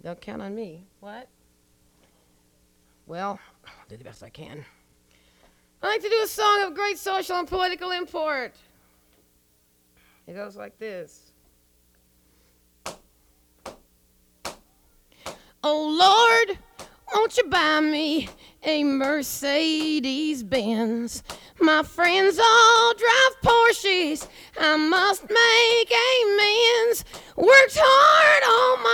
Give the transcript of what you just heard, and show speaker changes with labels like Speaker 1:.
Speaker 1: They'll count on me. What? Well, I'll do the best I can. I like to do a song of great social and political import. It goes like this. Oh Lord, won't you buy me a Mercedes Benz? My friends all drive Porsches. I must make amends. Worked hard all my